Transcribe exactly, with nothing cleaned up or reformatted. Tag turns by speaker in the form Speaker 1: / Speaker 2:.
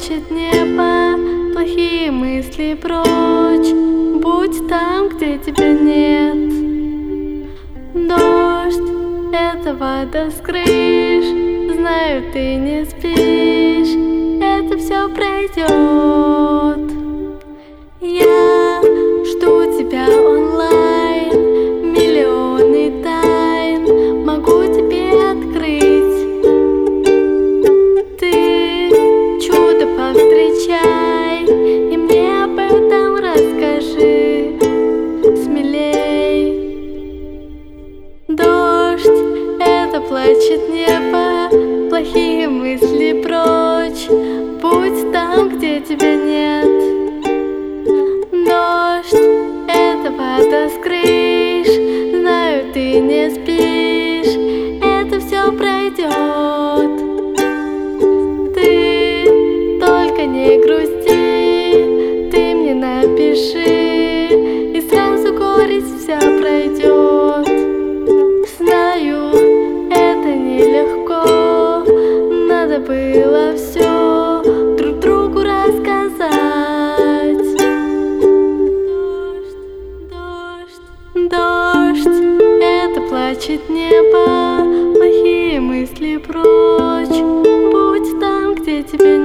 Speaker 1: плачет небо, плохие мысли прочь. Будь там, где тебя нет. Дождь — это вода с крыш. Знаю, ты не спишь, это все пройдет. Я жду тебя онлайн, миллионы тайн могу тебе открыть. Ты чудо повстречай и мне об этом расскажи смелей. Дождь — это плачет небо, плохие мысли прочь. Будь там, где тебя нет. Дождь — это вода с крыш. Знаю, ты не спишь, это все пройдет. Ты только не грусти, ты мне напиши, и сразу горесть вся пройдет. Знаю, это нелегко, надо было все друг другу рассказать. Дождь — это плачет небо, плохие мысли прочь. Будь там, где тебя нет.